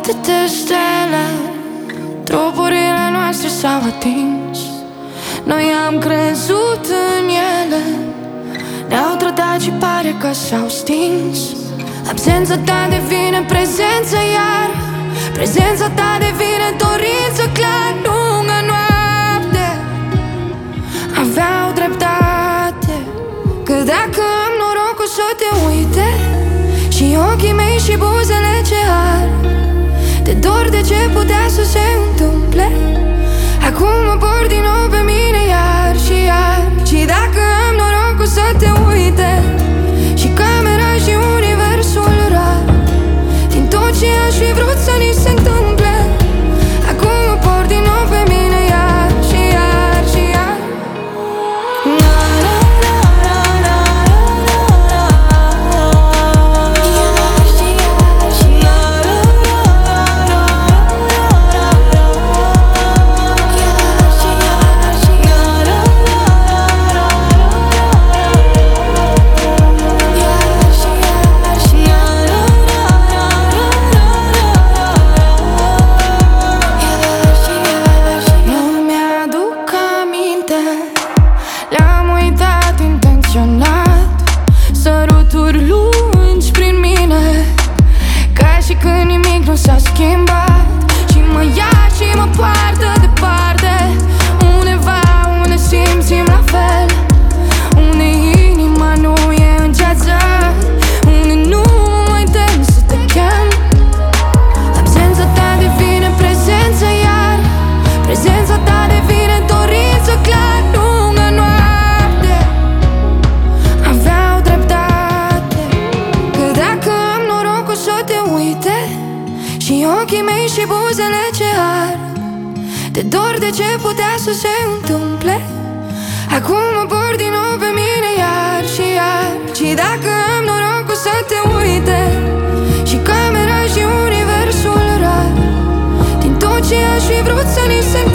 atâtea stele, trupurile noastre s-au atins. Noi am crezut în ele, ne-au trădat și pare că s-au stins. Absența ta devine prezență iar, prezența ta devine dorință clar. Lungă noapte, aveau dreptate, că dacă am norocul să te uite, și ochii mei și buzele ce ar, de dor de ce putea să se întâmple. Acum mă por din nou pe mine iar și iar. Și dacă am norocul să te uite, și camera și universul rar, din tot ce aș fi vrut să ni se întâmple, acum mă por din nou pe mine iar și iar și iar. Le-am uitat intenționat, săruturi lungi prin mine, ca și când nimic nu s-a schimbat. Și mă ia și mă poartă departe, undeva unde simțim la fel, unde inima nu e în ceață, unde nu mai tem să te chem. Absența ta devine prezență iar, prezența ta devine dorință clar. Și ochii mei și buzele ce ar, de dor de ce putea să se întâmple, acum mă por din nou pe mine iar și iar. Și dacă am norocul să te uite, și camera și universul rar, din tot ce aș fi vrut să ni se